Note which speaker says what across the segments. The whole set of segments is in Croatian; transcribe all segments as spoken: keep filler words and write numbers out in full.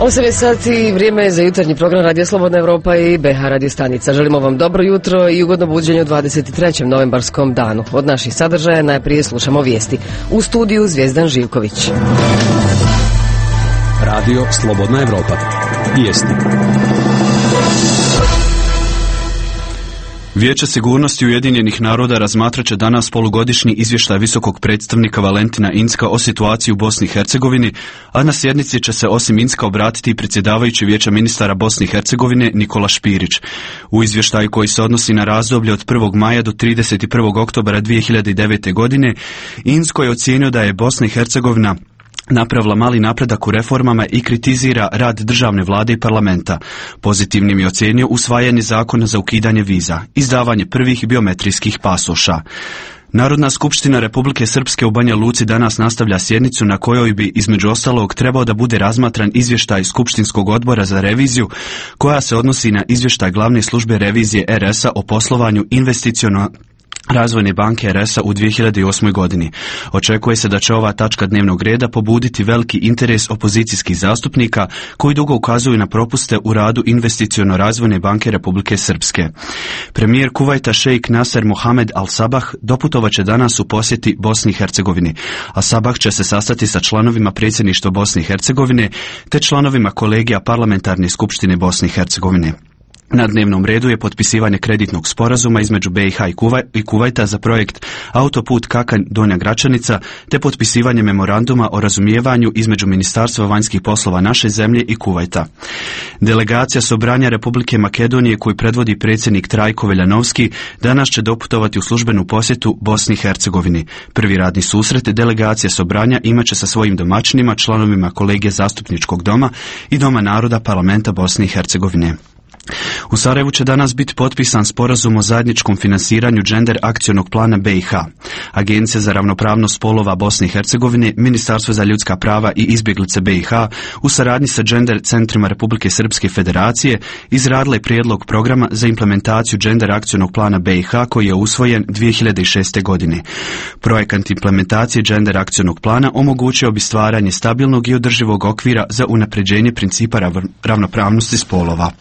Speaker 1: osam je sati, vrijeme je za jutarnji program Radio Slobodna Evropa i B H radio stanica. Želimo vam dobro jutro i ugodno buđenje u dvadeset trećem novembarskom danu. Od naših sadržaja najprije slušamo vijesti. U studiju Zvijezdan Živković.
Speaker 2: Radio Slobodna Evropa. Vijesti. Vijeće sigurnosti Ujedinjenih naroda razmatrat će danas polugodišnji izvještaj visokog predstavnika Valentina Incka o situaciji u Bosni i Hercegovini, a na sjednici će se osim Incka obratiti i predsjedavajući Vijeća ministara Bosne i Hercegovine Nikola Špirić. U izvještaju koji se odnosi na razdoblje od prvog maja do trideset prvog oktobra dvije hiljade devete. godine, Incko je ocijenio da je Bosna i Hercegovina napravila mali napredak u reformama i kritizira rad državne vlade i parlamenta. Pozitivnim je ocijenio usvajanje zakona za ukidanje viza, izdavanje prvih biometrijskih pasoša. Narodna skupština Republike Srpske u Banja Luci danas nastavlja sjednicu na kojoj bi između ostalog trebao da bude razmatran izvještaj Skupštinskog odbora za reviziju koja se odnosi na izvještaj glavne službe revizije R S-a o poslovanju investiciono Razvojne banke R S-a u dvije hiljade osmoj. godini. Očekuje se da će ova tačka dnevnog reda pobuditi veliki interes opozicijskih zastupnika koji dugo ukazuju na propuste u radu Investiciono-razvojne banke Republike Srpske. Premijer Kuvajta šejk Nasser Mohamed Al-Sabah doputovat će danas u posjeti Bosni i Hercegovini, a Sabah će se sastati sa članovima predsjedništva Bosne i Hercegovine te članovima kolegija parlamentarne skupštine Bosne i Hercegovine. Na dnevnom redu je potpisivanje kreditnog sporazuma između B i H i Kuvajta za projekt Autoput Kakanj-Donja Gračanica, te potpisivanje memoranduma o razumijevanju između Ministarstva vanjskih poslova naše zemlje i Kuvajta. Delegacija Sobranja Republike Makedonije koju predvodi predsjednik Trajko Veljanovski danas će doputovati u službenu posjetu Bosni i Hercegovini. Prvi radni susret delegacije Sobranja imaće sa svojim domaćinima, članovima kolegija zastupničkog doma i Doma naroda parlamenta Bosne i Hercegovine. U Sarajevu će danas biti potpisan sporazum o zajedničkom finansiranju Gender akcionog plana B i H. Agencija za ravnopravnost spolova Bosne i Hercegovine, Ministarstvo za ljudska prava i izbjeglice B i H u saradnji sa Gender centrima Republike Srpske Federacije izradile prijedlog programa za implementaciju Gender akcionog plana B i H koji je usvojen dvije hiljade šeste. godine. Projekat implementacije Gender akcionog plana omogućio bi stvaranje stabilnog i održivog okvira za unapređenje principa ravnopravnosti spolova.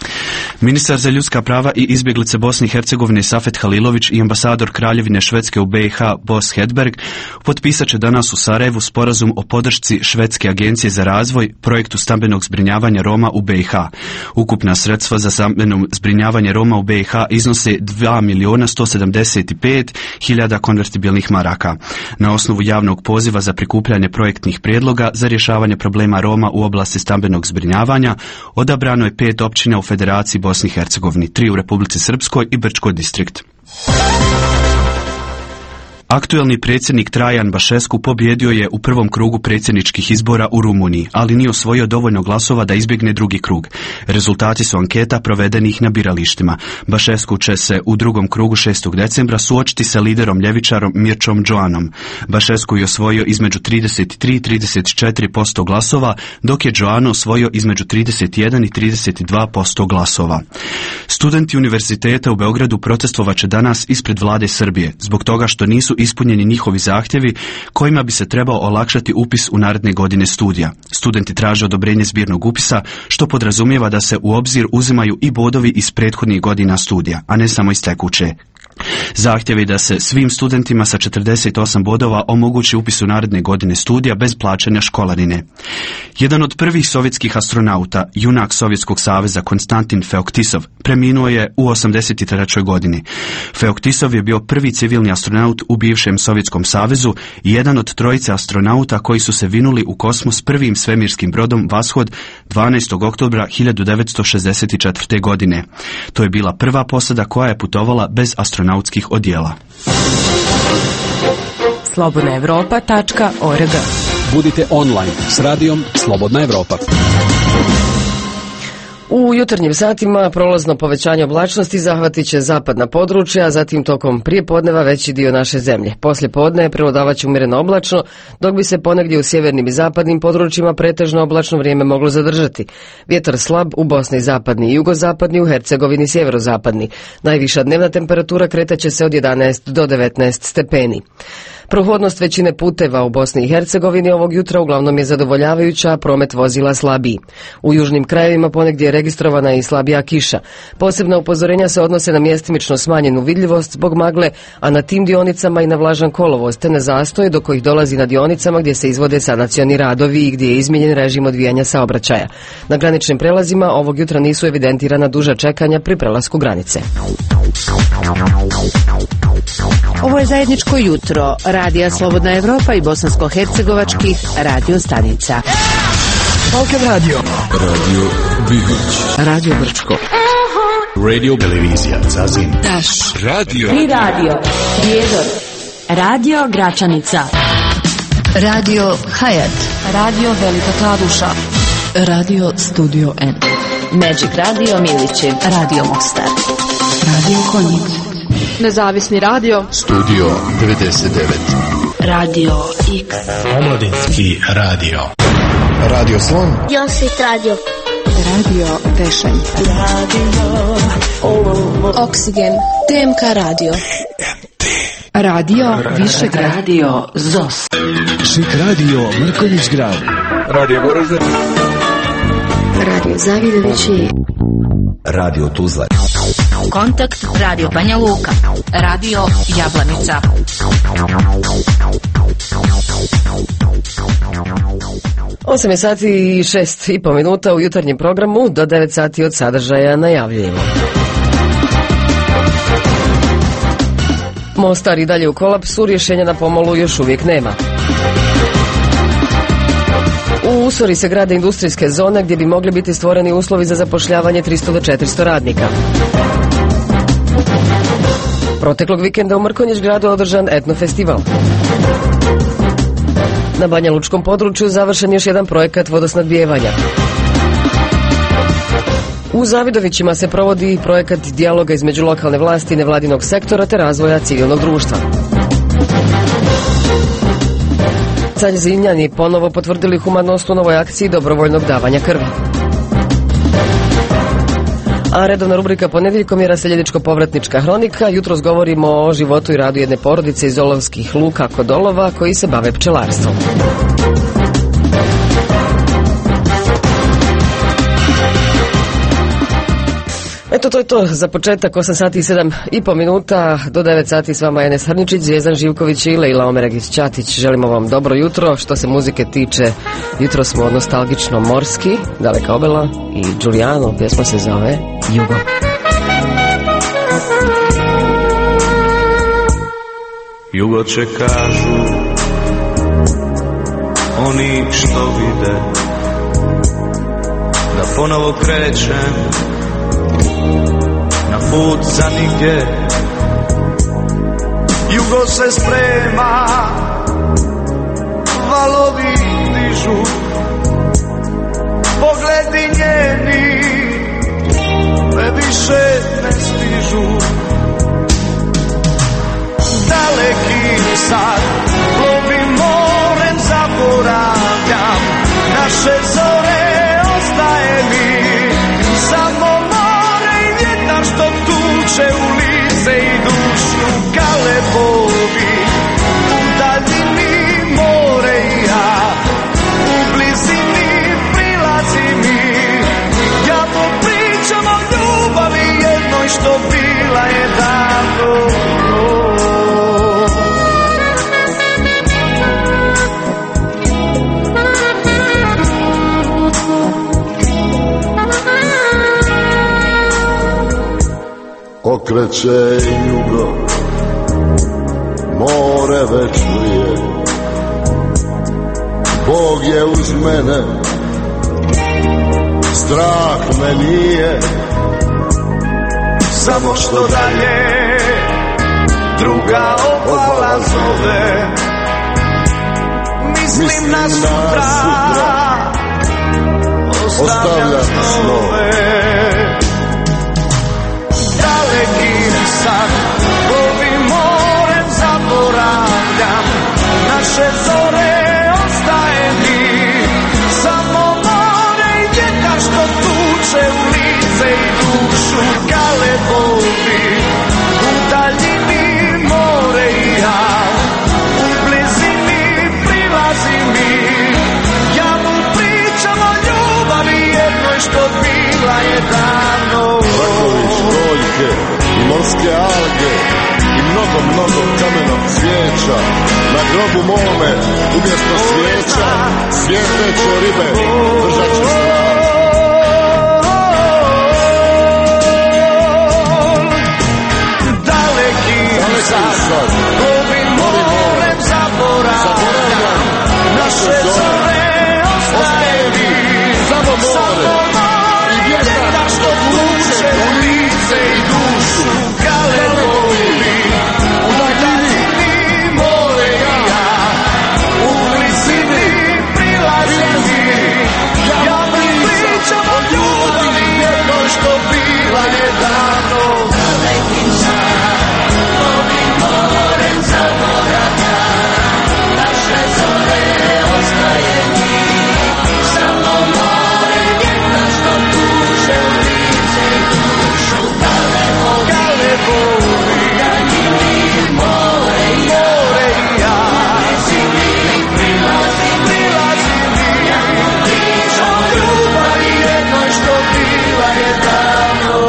Speaker 2: Ministar za ljudska prava i izbjeglice Bosne i Hercegovine Safet Halilović i ambasador Kraljevine Švedske u B i H Bos Hedberg potpisat će danas u Sarajevu sporazum o podršci Švedske agencije za razvoj projektu stambenog zbrinjavanja Roma u B i H. Ukupna sredstva za stambeno zbrinjavanje Roma u B i H iznose dva milijuna sto sedamdeset pet hiljada konvertibilnih maraka. Na osnovu javnog poziva za prikupljanje projektnih prijedloga za rješavanje problema Roma u oblasti stambenog zbrinjavanja odabrano je pet općina u Federaciji Bosni i Hercegovini, tri u Republici Srpskoj i Brčko distrikt. Aktuelni predsjednik Trajan Bašescu pobjedio je u prvom krugu predsjedničkih izbora u Rumuniji, ali nije osvojio dovoljno glasova da izbjegne drugi krug. Rezultati su anketa provedenih na biralištima. Bašescu će se u drugom krugu šestog decembra suočiti sa liderom ljevičarom Mirčom Joanom. Bašescu je osvojio između trideset tri i trideset četiri posto glasova, dok je Joano osvojio između trideset jedan i trideset dva posto glasova. Studenti univerziteta u Beogradu protestovat će danas ispred vlade Srbije, zbog toga što nisu ispunjeni njihovi zahtjevi kojima bi se trebao olakšati upis u naredne godine studija. Studenti traže odobrenje zbirnog upisa, što podrazumijeva da se u obzir uzimaju i bodovi iz prethodnih godina studija, a ne samo iz tekuće. Zahtjevi da se svim studentima sa četrdeset osam bodova omogući upis u naredne godine studija bez plaćanja školarine. Jedan od prvih sovjetskih astronauta, junak Sovjetskog saveza Konstantin Feoktisov, preminuo je u osamdeset trećoj. godini. Feoktisov je bio prvi civilni astronaut u bivšem Sovjetskom savezu i jedan od trojice astronauta koji su se vinuli u kosmos prvim svemirskim brodom Vashod dvanaestog oktobra hiljadu devetsto šezdeset četvrte. godine. To je bila prva posada koja je putovala bez astronautskih odjela.
Speaker 1: slobodna evropa tačka org.
Speaker 2: Budite online s radijom Slobodna Evropa.
Speaker 1: U jutarnjim satima prolazno povećanje oblačnosti zahvatit će zapadna područja, a zatim tokom prijepodneva veći dio naše zemlje. Poslije podne prevladavat će umjereno oblačno, dok bi se ponegdje u sjevernim i zapadnim područjima pretežno oblačno vrijeme moglo zadržati. Vjetar slab u Bosni zapadni i jugozapadni, u Hercegovini sjeverozapadni. Najviša dnevna temperatura kretat će se od jedanaest do devetnaest stepeni. Prohodnost većine puteva u Bosni i Hercegovini ovog jutra uglavnom je zadovoljavajuća, a promet vozila slabiji. U južnim krajevima ponegdje je registrovana i slabija kiša. Posebna upozorenja se odnose na mjestimično smanjenu vidljivost zbog magle, a na tim dionicama i na vlažan kolovoz, te na zastoje do kojih dolazi na dionicama gdje se izvode sanacioni radovi i gdje je izmijenjen režim odvijanja saobraćaja. Na graničnim prelazima ovog jutra nisu evidentirana duža čekanja pri prelasku granice.
Speaker 3: Ovo je zajedničko jutro Radija Slobodna Evropa i bosansko-hercegovačkih radio stanica.
Speaker 4: Balkan Radio,
Speaker 5: Radio Bihoć,
Speaker 1: Radio Brčko,
Speaker 5: Radio Televizija Zazin,
Speaker 4: Taš,
Speaker 5: Radio
Speaker 6: Tri radio, Prijedor, Radio Gračanica,
Speaker 4: Radio Hayat,
Speaker 6: Radio Velika Kladuša,
Speaker 4: Radio Studio N,
Speaker 6: Magic Radio Milići, Radio Mostar,
Speaker 4: Radio Konjic,
Speaker 6: Nezavisni radio,
Speaker 5: Studio devedeset devet,
Speaker 6: Radio X,
Speaker 7: Omladinski radio,
Speaker 5: Radio Slon,
Speaker 8: Josit radio.
Speaker 4: Radio Vešanje,
Speaker 8: Oksigen. T M K radio.
Speaker 4: Radio Višegrad,
Speaker 6: Radio Zos,
Speaker 7: Šik radio Mrkonjić grad,
Speaker 5: Radio Goražde,
Speaker 8: Radio Zavidovići.
Speaker 5: Radio Tuzla,
Speaker 6: Kontakt Radio Banja Luka, Radio Jablanica.
Speaker 1: osam je sati i šest i po minuta u jutarnjem programu, do devet sati od sadržaja najavljujemo. Mostar i dalje u kolapsu, rješenja na pomolu još uvijek nema. U Usori se grade industrijske zone gdje bi mogli biti stvoreni uslovi za zapošljavanje tristo do četiristo radnika. Proteklog vikenda u Mrkonjić gradu održan etno festival. Na Banja Lučkom području završen još jedan projekat vodosnadbijevanja. U Zavidovićima se provodi projekat dijaloga između lokalne vlasti i nevladinog sektora te razvoja civilnog društva. Caljzinjani ponovo potvrdili humanost u novoj akciji dobrovoljnog davanja krvi. A redovna rubrika ponedjeljkom je raseljeničko-povratnička hronika. Jutros govorimo o životu i radu jedne porodice iz Olovskih luka kod Olova koji se bave pčelarstvom. Eto, to je to za početak. Osam sati i sedam i po minuta, do devet sati s vama Enes Hrničić, Zvijezdan Živković i Lejla Omeregić-Ćatić. Želimo vam dobro jutro. Što se muzike tiče, jutro smo nostalgično morski, Daleka obela i Giuliano, pjesma se zove Jugo.
Speaker 9: Jugo će, kažu oni što vide, da ponovo krećem na put za nigdje. Jugo se sprema, valovi dižu, pogledi njeni me više ne stižu. Daleki sad plovim morem, zaboravljam naše zore, ostaje mi samo more i vjetar što tuče u lice i dušu. Kalepovi u daljini, more i ja u blizini, prilazi mi. Ja popričam o ljubavi jednoj što bila je davno.
Speaker 10: Okreće jugo, more već plije, Bog je uz mene, strah me nije.
Speaker 9: Samo što dalje druga obala zove, mislim na sutra, ostavljam snove. Dalekim sad plovim morem, zaboravljam naše zore, ostaje mi samo more i vjetar što tuče u lice i dušu. Galebovi u daljini, more i ja u
Speaker 10: mnogo, mnogo kamenog cvijeća. Na grobu mome umjesto svijeća svijetleće ribe držat će strah.
Speaker 9: Daleki sad, ovim morem zaboravljam, naše zore ostaje mi, samo more i vjetar što vuče u lice i dušu, galevovi, u daljini more i ja, u blizini prilazim mi, ja pričam o ljubavi jednoj što bila je davno. Dalekim sad, ovim morem zaboravljam, naše zore ostaje mi, samo more vjetra što tuže u lice i dušu, galevovi, galevovi, daljini more i ja, blizini prilazim, prilazim mi, ja pričam o ljubavi jednoj što bila je davno.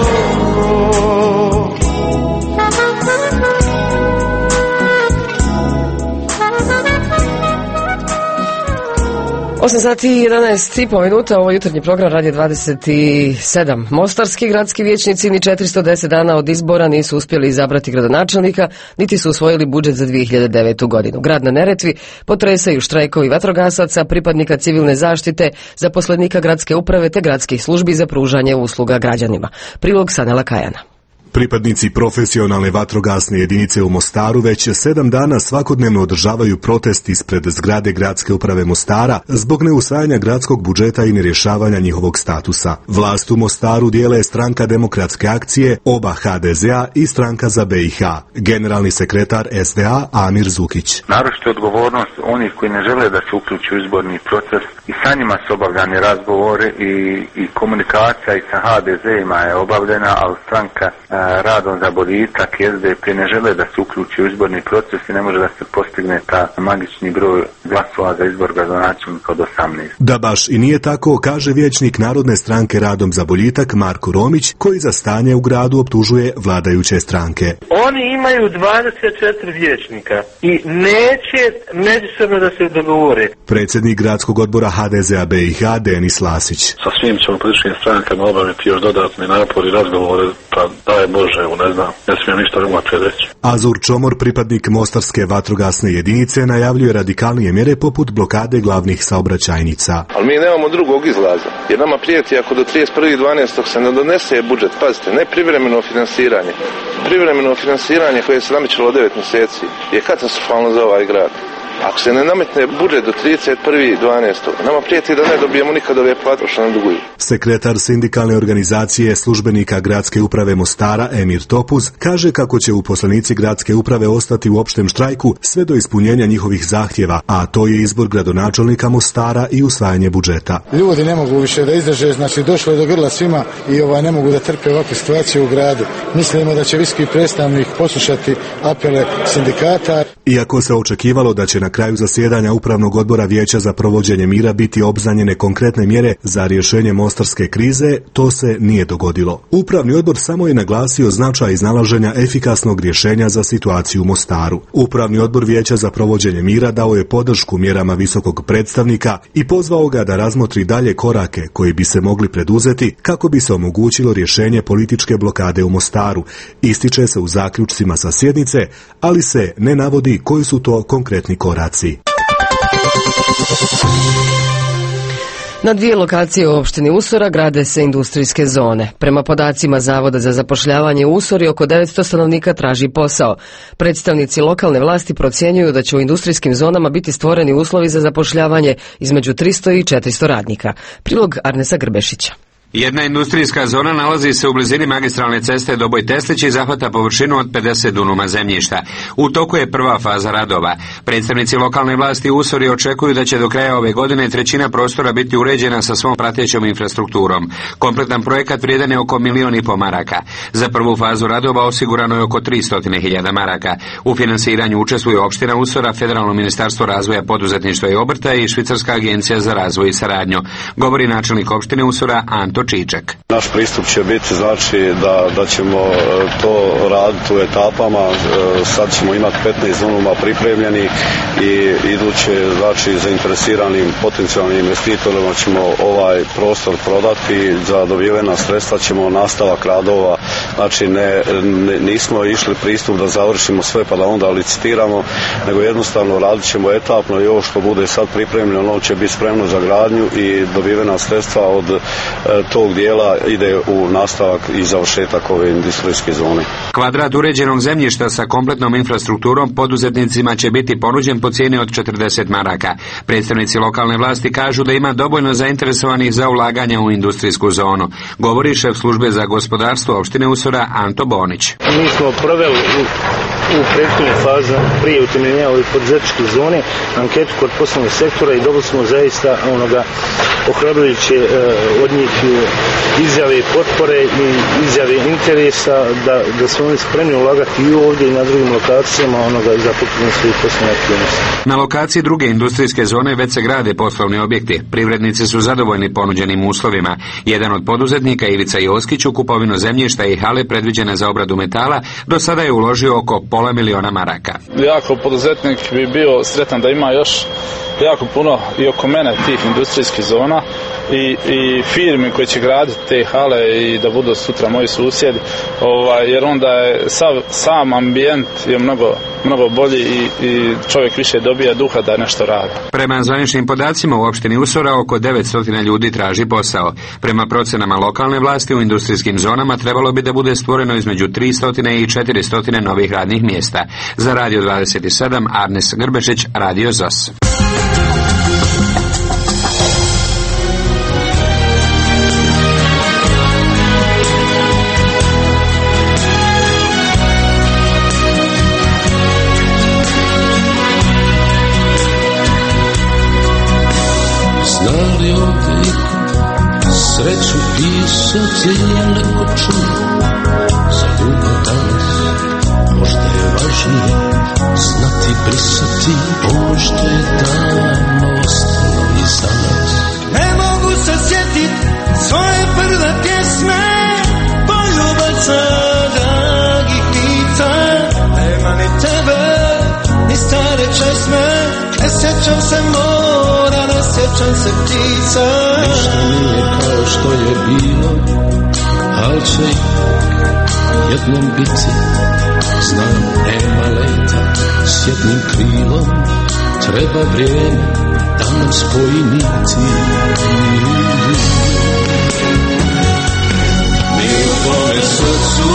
Speaker 1: osam sati i jedanaest i pol minuta, ovo jutarnji program Radio dvadeset sedam. Mostarski gradski vijećnici ni četiristo deset dana od izbora nisu uspjeli izabrati gradonačelnika, niti su usvojili budžet za dvije hiljade devetu. godinu. Grad na Neretvi potresaju štrajkovi vatrogasaca, pripadnika civilne zaštite, zaposlenika gradske uprave te gradskih službi za pružanje usluga građanima. Prilog Sanela Kajana.
Speaker 11: Pripadnici profesionalne vatrogasne jedinice u Mostaru već sedam dana svakodnevno održavaju protest ispred zgrade gradske uprave Mostara zbog neusvajanja gradskog budžeta i nerješavanja njihovog statusa. Vlast u Mostaru dijele stranka Demokratske akcije, oba ha de ze a i stranka za be i ha. Generalni sekretar es de a Amir Zukić.
Speaker 12: Naročito odgovornost onih koji ne žele da se uključu u izborni proces i sa njima su obavljani razgovore i, i komunikacija i sa ha de ze ima je obavljena, ali stranka radom za boljitak es de pe ne žele da se uključi u izborni proces i ne može da se postigne ta magični broj glasova za izbor gradonačelnika od osamnaest.
Speaker 11: Da baš i nije tako, kaže vijećnik Narodne stranke Radom za boljitak Marko Romić, koji za stanje u gradu optužuje vladajuće stranke.
Speaker 13: Oni imaju dvadeset četiri vijećnika i neće međusobno da se dogovore.
Speaker 11: Predsjednik gradskog odbora ha de ze a be i ha Denis Lasić.
Speaker 14: Sa svim ćemo političkim strankama obaviti još dodatni napor i razgovore, pa daj Bože, ne znam, ne smijem ništa drugo reći.
Speaker 11: Azur Čomor, pripadnik Mostarske vatrogasne jedinice, najavljuje radikalnije mjere poput blokade glavnih saobraćajnica.
Speaker 15: Ali mi nemamo drugog izlaza, jer nama prijeti ako do trideset prvog dvanaestog se ne donese budžet, pazite, ne privremeno finansiranje. Privremeno finansiranje koje se namećalo devet mjeseci je katastrofalno za ovaj grad. Ako se ne nametne budžet do trideset prvog dvanaestog nama prijeti da ne dobijemo nikad ove plate što nam duguju.
Speaker 11: Sekretar sindikalne organizacije službenika gradske uprave Mostara Emir Topuz kaže kako će uposlenici gradske uprave ostati u opštem štrajku sve do ispunjenja njihovih zahtjeva, a to je izbor gradonačelnika Mostara i usvajanje budžeta.
Speaker 16: Ljudi ne mogu više da izdrže, znači došlo je do grla svima i ovaj ne mogu da trpe ovakve situacije u gradu. Mislimo da će visoki predstavnik poslušati apele sindikata.
Speaker 11: Iako se očekivalo da će na kraju zasjedanja Upravnog odbora Vijeća za provođenje mira biti obznanjene konkretne mjere za rješenje mostarske krize, to se nije dogodilo. Upravni odbor samo je naglasio značaj iznalaženja efikasnog rješenja za situaciju u Mostaru. Upravni odbor Vijeća za provođenje mira dao je podršku mjerama visokog predstavnika i pozvao ga da razmotri dalje korake koji bi se mogli preduzeti kako bi se omogućilo rješenje političke blokade u Mostaru. Ističe se u zaključcima sa sjednice, ali se ne navodi koji su to konkretni koraci.
Speaker 1: Na dvije lokacije u opštini Usora grade se industrijske zone. Prema podacima Zavoda za zapošljavanje u Usori oko devetsto stanovnika traži posao. Predstavnici lokalne vlasti procjenjuju da će u industrijskim zonama biti stvoreni uslovi za zapošljavanje između tristo i četiristo radnika. Prilog Arnesa Grbešića.
Speaker 17: Jedna industrijska zona nalazi se u blizini magistralne ceste Doboj Teslić i zahvata površinu od pedeset dunuma zemljišta. U toku je prva faza radova. Predstavnici lokalne vlasti u Usori očekuju da će do kraja ove godine trećina prostora biti uređena sa svom pratećom infrastrukturom. Kompletan projekat vrijedan je oko milion i po maraka. Za prvu fazu radova osigurano je oko tristo hiljada maraka. U finansiranju učestvuje opština Usora, Federalno ministarstvo razvoja, poduzetništva i obrta i Švicarska agencija za razvoj i saradnju. Govori načelnik opštine Usora Anto Mato Čičak.
Speaker 18: Naš pristup će biti znači da, da ćemo to raditi u etapama. Sad ćemo imati petnaest zonuma pripremljenih i iduće znači zainteresiranim potencijalnim investitorima ćemo ovaj prostor prodati. Za dobivena sredstva ćemo nastavak radova. Znači ne, ne, nismo išli pristup da završimo sve pa da onda licitiramo, nego jednostavno radit ćemo etapno i ovo što bude sad pripremljeno, ono će biti spremno za gradnju i dobivena sredstva od e, tog dijela ide u nastavak i završetak ove industrijske zone.
Speaker 17: Kvadrat uređenog zemljišta sa kompletnom infrastrukturom poduzetnicima će biti ponuđen po cijeni od četrdeset maraka. Predstavnici lokalne vlasti kažu da ima dovoljno zainteresovanih za ulaganje u industrijsku zonu. Govori šef službe za gospodarstvo opštine Usora Anto Bonić.
Speaker 19: Mi smo proveli u, u prethodnoj fazi prije utemeljenja ove poduzetničke zone anketu kod poslovnog sektora i dobili smo zaista onoga ohrabrujuće e, od njih izjave potpore i izjave interesa da, da su oni spremni ulagati i ovdje i na drugim lokacijama onoga za pokretanje svojih poslovnih aktivnosti.
Speaker 17: Na lokaciji druge industrijske zone već se grade poslovni objekti. Privrednici su zadovoljni ponuđenim uslovima. Jedan od poduzetnika, Ivica Joskić, u kupovinu zemljišta i hale predviđene za obradu metala do sada je uložio oko pola miliona maraka.
Speaker 20: Ja kao poduzetnik bi bio sretan da ima još jako puno i oko mene tih industrijskih zona i, i firme koje će graditi te hale i da budu sutra moji susjedi, ovaj, jer onda je sav, sam ambijent je mnogo, mnogo bolji i, i čovjek više dobija duha da nešto radi.
Speaker 17: Prema zvaničnim podacima u opštini Usora oko devetsto ljudi traži posao. Prema procenama lokalne vlasti u industrijskim zonama trebalo bi da bude stvoreno između tristo i četiristo novih radnih mjesta. Za Radio dvadeset sedam Arnes Grbešić, Radio Z O S.
Speaker 21: Znali ovdje sreću pisati neko čuo za ljubav danas, možda je važnije znati brisati ono što je davno ostalo iza nas.
Speaker 9: Ne mogu se sjetit svoje prve pjesme, poljubaca dragih lica. Nema ni tebe, ni stare česme, ne sjećam se mora, ne sjećam se ptica.
Speaker 21: Ništa nije kao što je bilo, al će jednom biti. Znam, nema leta s jednim krilom, treba vrijeme da nam spoji niti.
Speaker 9: Mi u tvome srcu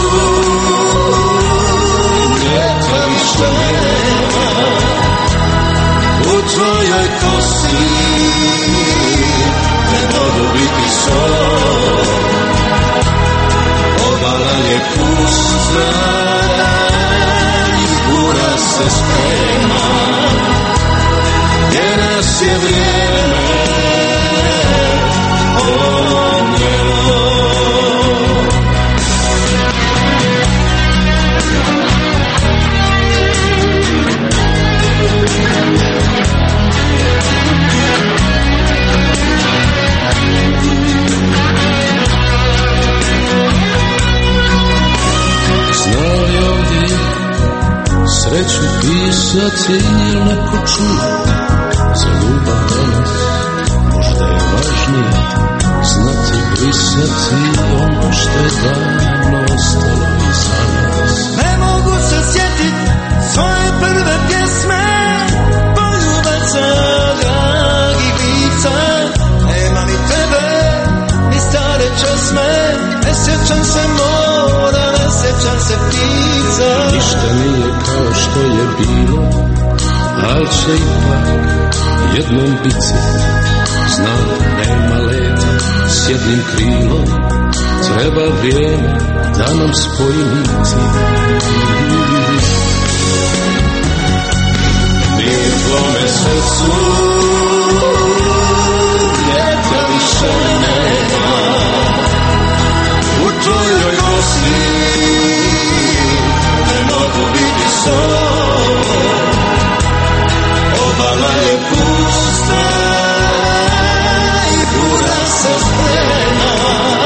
Speaker 9: ljeta više nema, u tvojoj kosi ne mogu biti sol. Obala je pusta, bura se sprema, gdje nas je vrijeme odnijelo.
Speaker 21: Znali ovdje sreću pisati ili neko čuo za ljubav danas, možda je važnije znati brisati ono što je davno ostalo iza nas.
Speaker 9: Ne mogu se sjetit svoje prve pjesme, poljubaca dragih lica. Nema ni tebe, ni stare česme, ne sjećam se mora, ne sjećam se ptica.
Speaker 21: Ništa nije kao što je bilo, al će ipak jednom biti. Znam, nema leta s jednim krilom, treba vrijeme da nam spoji niti.
Speaker 9: Mi u tvome srcu ljeta više nema, u tvojoj kosi ne mogu biti sol. Obala je pusta i bura se sprema,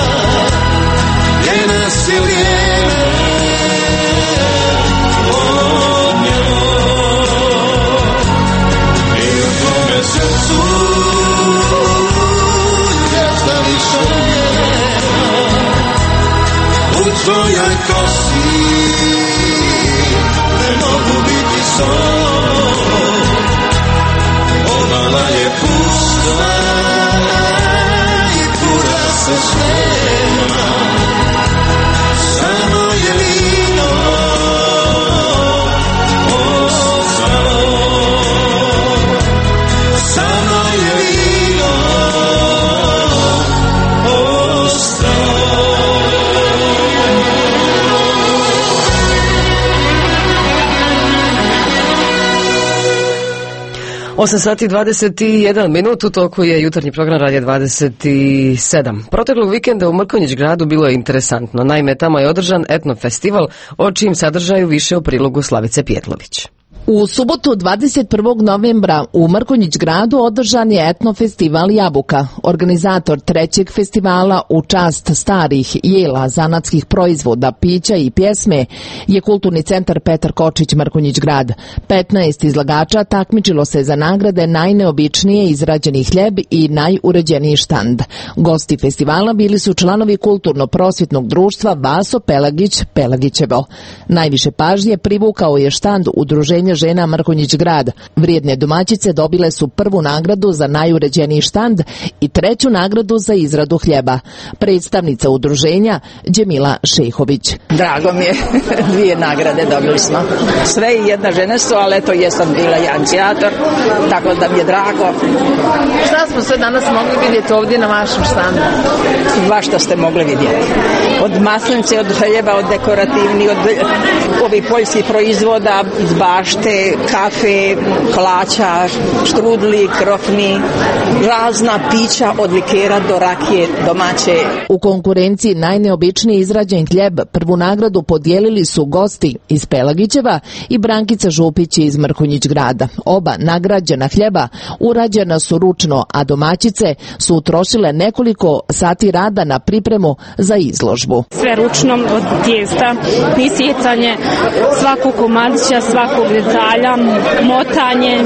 Speaker 9: tvojoj kosi, ne mogu biti sol. Obala je pusta i pura se snema, samo je vino ostalo, samo je vino ostalo.
Speaker 1: osam sati dvadeset jedan minut, u toku je jutarnji program Radija dvadeset sedam. Proteklog vikenda u Mrkonjić gradu bilo je interesantno. Naime, tamo je održan etno festival, o čijim sadržaju više u prilogu Slavice Pijetlović.
Speaker 2: U subotu dvadeset prvog novembra u Mrkonjić gradu održan je etno festival Jabuka. Organizator trećeg festivala u čast starih jela, zanatskih proizvoda, pića i pjesme je Kulturni centar Petar Kočić Mrkonjić grad. petnaest izlagača takmičilo se za nagrade najneobičnije izrađeni hljeb i najuređeniji štand. Gosti festivala bili su članovi kulturno-prosvjetnog društva Vaso Pelagić Pelagićevo. Najviše pažnje privukao je štand Udruženja žena Mrkonjić grad. Vrijedne domaćice dobile su prvu nagradu za najuređeniji štand i treću nagradu za izradu hljeba. Predstavnica udruženja Đemila Šehović.
Speaker 22: Drago mi je, dvije nagrade dobili smo. Sve i jedna žene su, ali eto jesam bila i inicijator, tako da mi je drago.
Speaker 2: Šta smo sve danas mogli vidjeti ovdje na vašem štandu?
Speaker 22: Baš što ste mogli vidjeti. Od maslinice, od hljeba, od dekorativnih, od ovih poljskih proizvoda, iz bašte, kafe, kolača, štrudli, krofni, razna pića od likera do rakije domaće.
Speaker 2: U konkurenciji najneobičniji izrađen hljeb prvu nagradu podijelili su gosti iz Pelagićeva i Brankica Župić iz Mrkonjić grada. Oba nagrađena hljeba urađena su ručno, a domaćice su utrošile nekoliko sati rada na pripremu za izložbu.
Speaker 23: Sve ručno od tijesta, isjecanje svakog komadića, svakog detalja, motanje,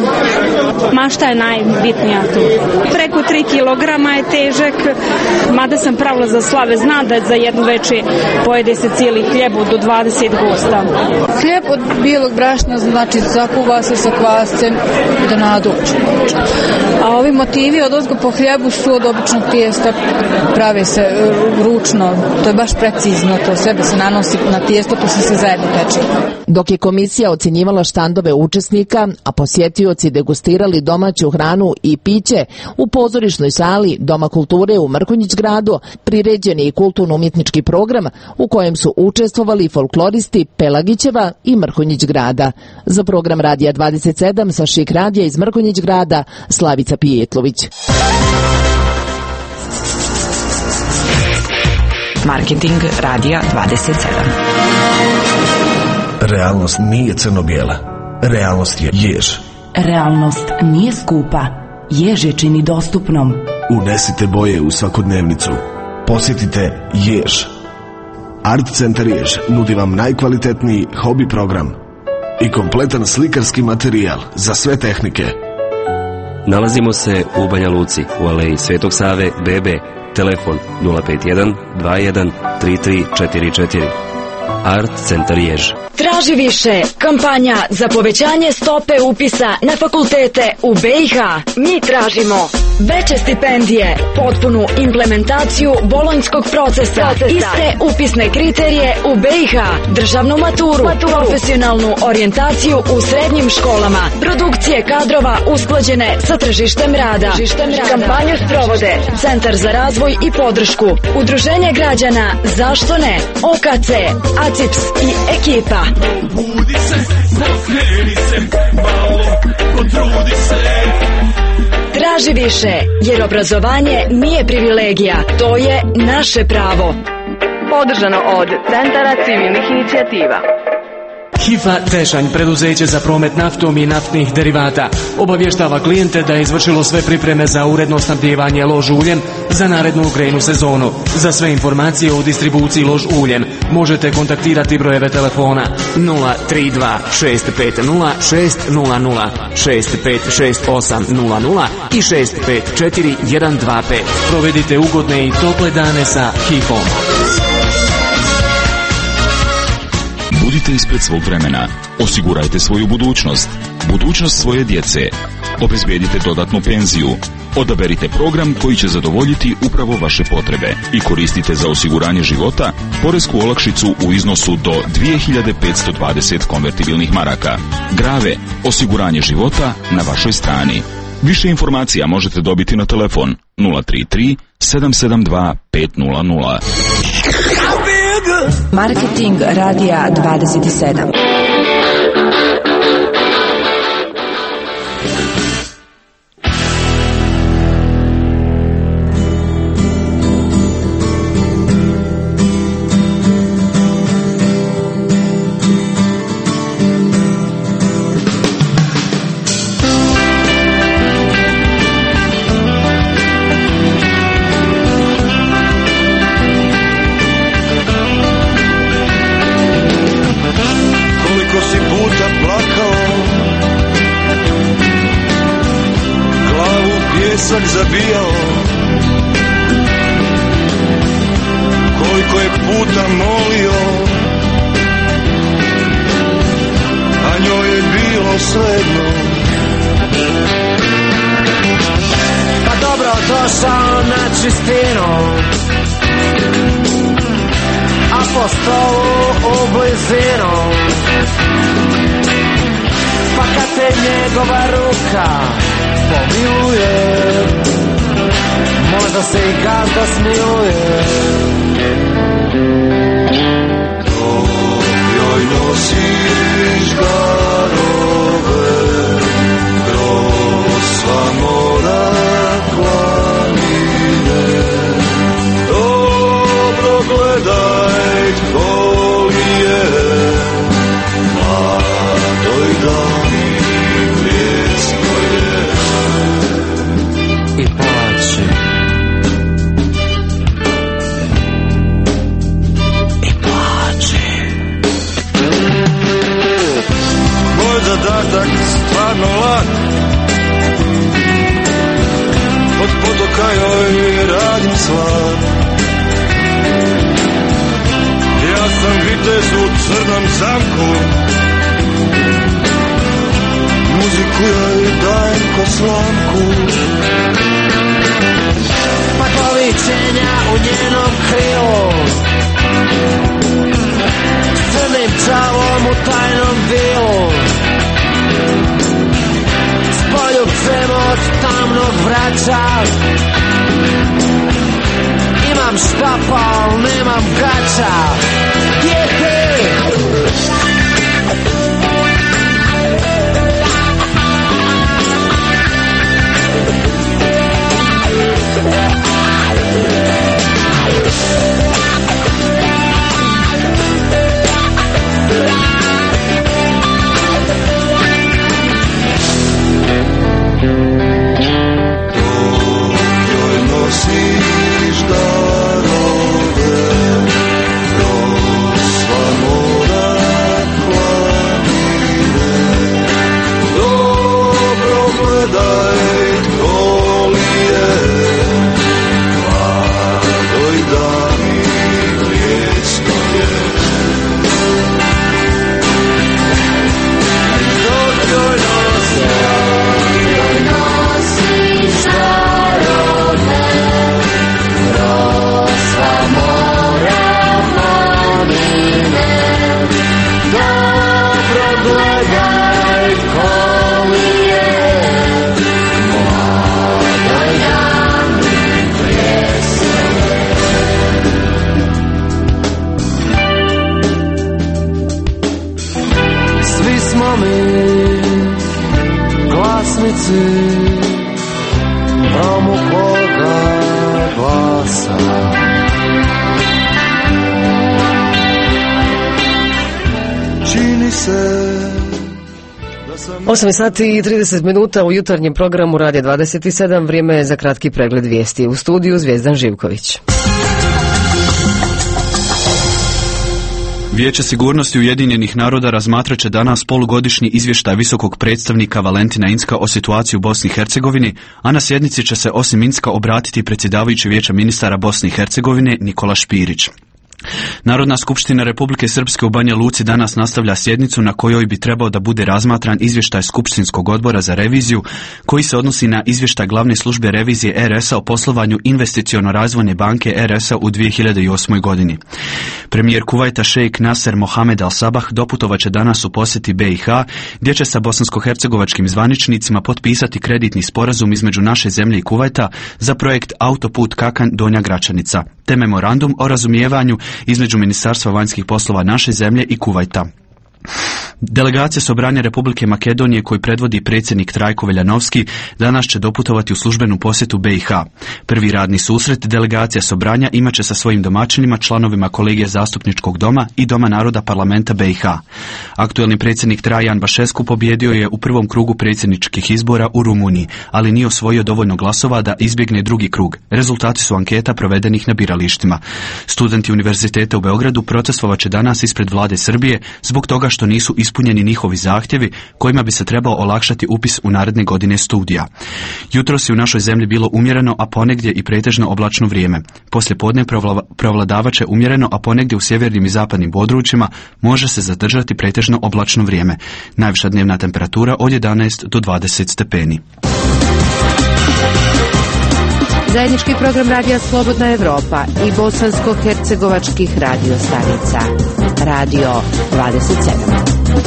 Speaker 23: mašta je najbitnija tu. Preko tri kilograma je težak, mada sam pravila za slave, zna da za jednu večer pojede se cijeli hljeb do dvadeset gosta.
Speaker 24: Hljeb od bijelog brašna, znači zakuva se sa kvascem da nadođe. A ovi motivi od ozgo po hljebu su od običnog tijesta, prave se ručno, to je baš precizno, to sebe se nanosi na tijesto, to se zajedno peče.
Speaker 2: Dok je komisija ocjenjivala štandove učesnika, a posjetioci degustirali domaću hranu i piće, u pozorišnoj sali Doma kulture u Mrkonjić gradu priređen je i kulturno-umjetnički program u kojem su učestvovali folkloristi Pelagićeva i Mrkonjić grada. Za program Radija dvadeset sedam sa Šik radija iz Mrkonjić grada Slavica Pijetlović.
Speaker 6: Marketing Radija dvadeset sedam.
Speaker 7: Realnost nije crno-bijela. Realnost je jež.
Speaker 25: Realnost nije skupa. Jež je čini dostupnom.
Speaker 7: Unesite boje u svakodnevnicu. Posjetite Jež. Art Centar Jež nudi vam najkvalitetniji hobi program i kompletan slikarski materijal za sve tehnike.
Speaker 26: Nalazimo se u Banja Luci, u aleji Svetog Save, B B. Telefon nula pet jedan dva jedan tri tri četiri četiri. Art Centar Jež.
Speaker 27: Traži više. Kampanja za povećanje stope upisa na fakultete u B i H. Mi tražimo veće stipendije, potpunu implementaciju bolonjskog procesa, iste upisne kriterije u B i H, državnu maturu, maturu, profesionalnu orijentaciju u srednjim školama, produkcije kadrova usklađene sa tržištem rada. Tržištem rada. Kampanju sprovode Centar za razvoj i podršku, Udruženje građana Zašto ne, O K C, A C I P S i ekipa.
Speaker 9: Budi se, pokreni se, malo potrudi se.
Speaker 27: Traži više, jer obrazovanje nije privilegija, to je naše pravo.
Speaker 28: Podržano od Centara civilnih inicijativa.
Speaker 29: Hifa Tešanj, preduzeće za promet naftom i naftnih derivata, obavještava klijente da je izvršilo sve pripreme za uredno snabdijevanje lož uljem za narednu grejnu sezonu. Za sve informacije o distribuciji lož uljem možete kontaktirati brojeve telefona nula tri dva šest pet nula šest nula nula, šest pet šest osam nula nula i šest pet četiri jedan dva pet. Provedite ugodne i tople dane sa Hifom.
Speaker 3: Budite ispred svog vremena. Osigurajte svoju budućnost. Budućnost svoje djece. Obezbedite dodatnu penziju. Odaberite program koji će zadovoljiti upravo vaše potrebe i koristite za osiguranje života poresku olakšicu u iznosu do dvije hiljade petsto dvadeset konvertibilnih maraka. Grave, osiguranje života na vašoj strani. Više informacija možete dobiti na telefon nula tri tri sedam sedam dva pet nula nula.
Speaker 25: Marketing radija dvadeset sedam.
Speaker 9: Zabijao, koliko je puta molio, a njoj je bilo svejedno.
Speaker 4: Pa dobro došao na čistinu, a po stolu u blizinu, pa kad te njegova ruka pomiluje, možda se i gazda smiluje.
Speaker 9: Dok joj nosiš darove, kroz sva mora planine, dobro gledaj tko li je, mladoj dami mjesto je. I plače, i plače. Moj zadatak stvarno lak, od potoka joj radim slat. Ja sam vitez u crnom zamku, muziku joj dajem ko slamku.
Speaker 4: Pa količenja u njenom krilu, s crnim čavom u tajnom vilu, s poljubcem od tamnog vraća. Imam štapa, al nemam gača. Djete!
Speaker 9: Joj nosiš darove, kroz sva mora planine, dobro gledaj tko li je, mladoj dami mjesto je. Dok joj nosiš darove, kroz sva mora planine, dobro gledaj tko li je, mladoj dami mjesto je.
Speaker 4: Svi smo mi glasnici promukloga glasa.
Speaker 9: Čini se da sam...
Speaker 1: osam sati i trideset minuta u jutarnjem programu Radija dvadeset sedam, vrijeme je za kratki pregled vijesti. U studiju Zvijezdan Živković.
Speaker 5: Vijeće sigurnosti Ujedinjenih naroda razmatrat će danas polugodišnji izvještaj visokog predstavnika Valentina Incka o situaciji u Bosni i Hercegovini, a na sjednici će se osim Incka obratiti predsjedavajući Vijeća ministara Bosne i Hercegovine Nikola Špirić. Narodna skupština Republike Srpske u Banja Luci danas nastavlja sjednicu na kojoj bi trebao da bude razmatran izvještaj Skupštinskog odbora za reviziju koji se odnosi na izvještaj glavne službe revizije R S-a o poslovanju Investiciono-razvojne banke R S-a u dvije hiljade osmoj godini. Premijer Kuvajta šejk Nasser Mohamed Al-Sabah doputovaće danas u posjeti B i H gdje će sa bosansko-hercegovačkim zvaničnicima potpisati kreditni sporazum između naše zemlje i Kuvajta za projekt Autoput Kakan-Donja Gračanica, te memorandum o razumijevanju između Ministarstva vanjskih poslova naše zemlje i Kuvajta. Delegacija Sobranja Republike Makedonije koju predvodi predsjednik Trajko Veljanovski danas će doputovati u službenu posjetu B i H. Prvi radni susret delegacija Sobranja imat će sa svojim domaćinima, članovima kolegija zastupničkog doma i Doma naroda parlamenta B i H. Aktuelni predsjednik Trajan Bašesku pobjedio je u prvom krugu predsjedničkih izbora u Rumuniji, ali nije osvojio dovoljno glasova da izbjegne drugi krug. Rezultati su anketa provedenih na biralištima. Studenti Univerziteta u Beogradu protestvovat će danas ispred vlade Srbije zbog toga što nisu ispunjeni njihovi zahtjevi kojima bi se trebao olakšati upis u naredne godine studija. Jutros je u našoj zemlji bilo umjereno, a ponegdje i pretežno oblačno vrijeme. Poslije podne prevladavaće umjereno, a ponegdje u sjevernim i zapadnim područjima može se zadržati pretežno oblačno vrijeme. Najviša dnevna temperatura od jedanaest do dvadeset stepeni.
Speaker 8: Zajednički program Radija Slobodna Evropa i bosansko-hercegovačkih radio stanica. Radio dvadeset sedam.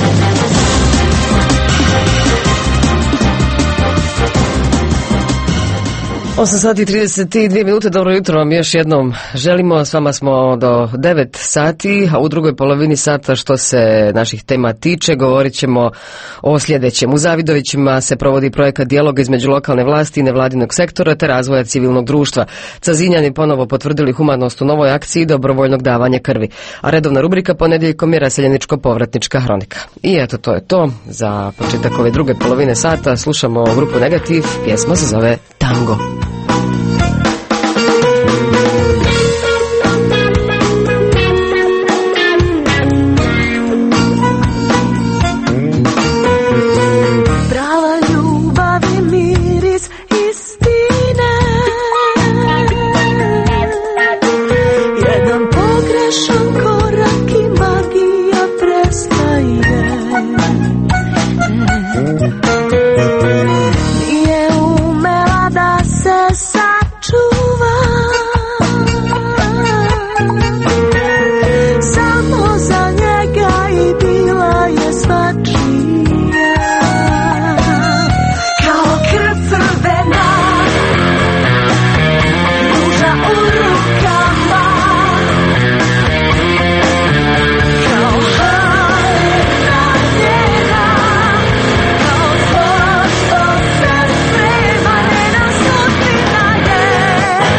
Speaker 1: osam sati i trideset dvije minute, dobro jutro vam još jednom želimo, s vama smo do devet sati, a u drugoj polovini sata što se naših tema tiče govorit ćemo o sljedećem. U Zavidovićima se provodi projekat dijaloga između lokalne vlasti i nevladinog sektora te razvoja civilnog društva. Cazinjani ponovo potvrdili humanost u novoj akciji dobrovoljnog davanja krvi, a redovna rubrika ponedjeljkom je raseljeničko-povratnička hronika. I eto, to je to za početak ove druge polovine sata. Slušamo grupu Negativ, pjesma se zove Tango.
Speaker 10: Yeah.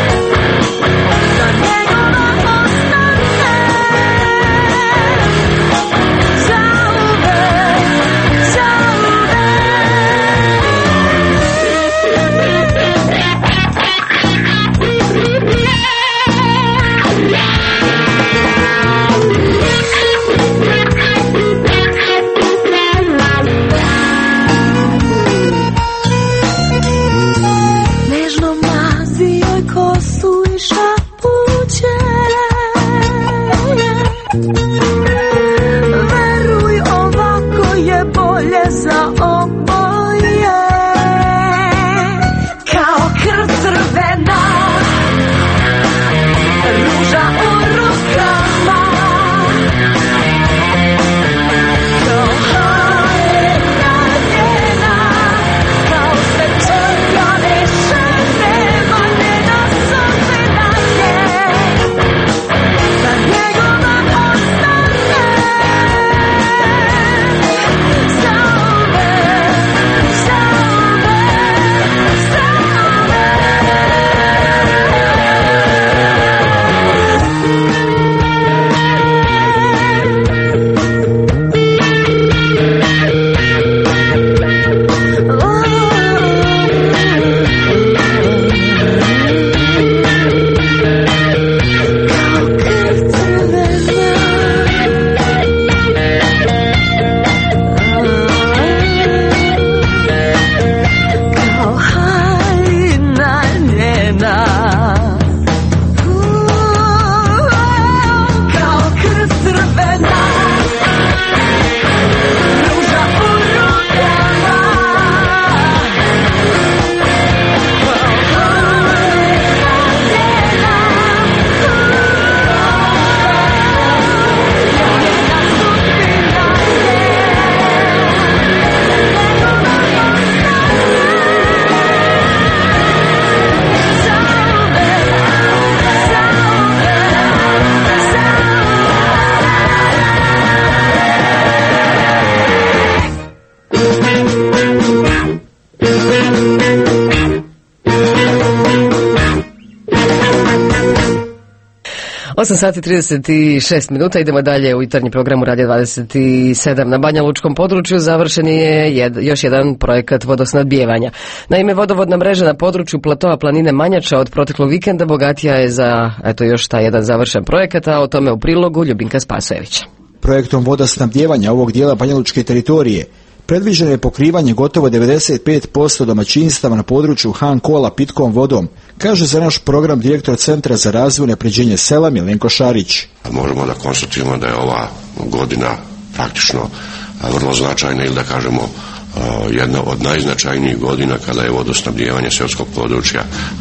Speaker 1: osam sati trideset šest minuta, idemo dalje u jutarnji program u Radio dvadeset sedam. Na Banja Lučkom području završen je jed, još jedan projekat vodosnadbijevanja. Naime, vodovodna mreža na području platoa planine Manjača od proteklog vikenda bogatija je za, eto, još taj jedan završen projekat, a o tome u prilogu Ljubinka Spasojevića.
Speaker 10: Projektom vodosnabdijevanja ovog dijela banjalučke teritorije predviđeno je pokrivanje gotovo devedeset pet posto domaćinstava na području Han Kola pitkom vodom, kaže za naš program direktor Centra za razvoj i unapređenje sela Milenko Šarić.
Speaker 11: Možemo da konstatujemo da je ova godina praktično vrlo značajna ili da kažemo jedna od najznačajnijih godina kada je vodosnabdijevanje seoskog područja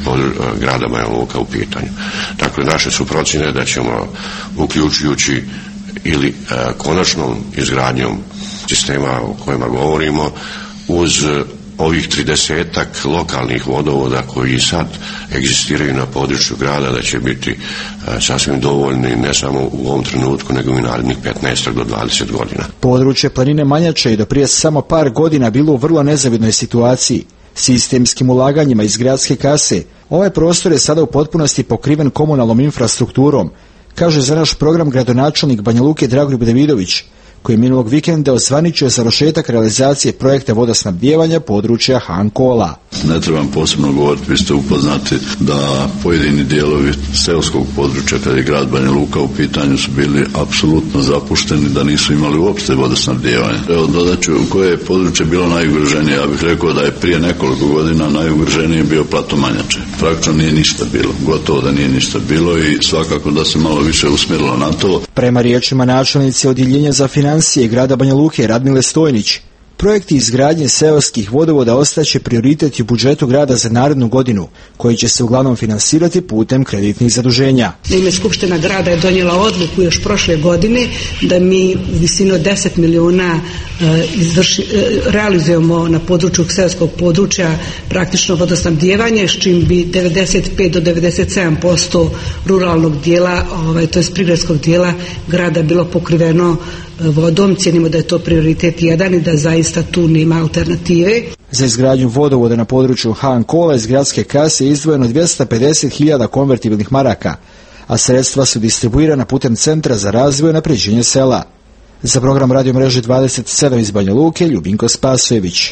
Speaker 11: grada Banja Luka u pitanju. Dakle, naše su procjene da ćemo, uključujući ili konačnom izgradnjom sistema o kojima govorimo, uz ovih tridesetak lokalnih vodovoda koji sad egzistiraju na području grada, da će biti sasvim dovoljni ne samo u ovom trenutku, nego i narednih petnaest do dvadeset godina.
Speaker 10: Područje planine Manjača je do prije samo par godina bilo u vrlo nezavidnoj situaciji. Sistemskim ulaganjima iz gradske kase ovaj prostor je sada u potpunosti pokriven komunalnom infrastrukturom, kaže za naš program gradonačelnik Banja Luke Dragoljub Davidović, koji je minulog vikenda ozvaničio završetak realizacije projekta vodosnabdijevanja područja Han Kola.
Speaker 12: Ne trebam posebno govoriti, vi ste upoznati da pojedini dijelovi seoskog područja kada je grad Banja Luka u pitanju su bili apsolutno zapušteni, da nisu imali uopšte vodosnabdijevanja. Evo dodat ću koje je područje bilo najugroženije. Ja bih rekao da je prije nekoliko godina najugroženije bio plato Manjače. Praktično nije ništa bilo, gotovo da nije ništa bilo i svakako da se malo više usmjerilo na to.
Speaker 10: Prema riječima načelnice odjeljenja za financije grada Banja Luke Radmile Stojnić, projekti izgradnje seoskih vodovoda ostaće prioritet u budžetu grada za narednu godinu, koji će se uglavnom finansirati putem kreditnih zaduženja.
Speaker 13: Naime, Skupština grada je donijela odluku još prošle godine da mi u visini od deset miliona e, izvrši, e, realizujemo na području seoskog područja praktično vodosnabdijevanje, s čim bi devedeset pet do devedeset sedam posto ruralnog dijela, ovaj, to je prigradskog dijela grada bilo pokriveno vodom. Cijenimo da je to prioritet jedan i da zaista tu nema alternative.
Speaker 10: Za izgradnju vodovoda na području Han Kola iz gradske kase je izdvojeno dvjesto pedeset hiljada konvertibilnih maraka, a sredstva su distribuirana putem Centra za razvoj i unapređenje sela. Za program Radio mreže dvadeset sedam iz Banja Luke, Ljubinko Spasojević.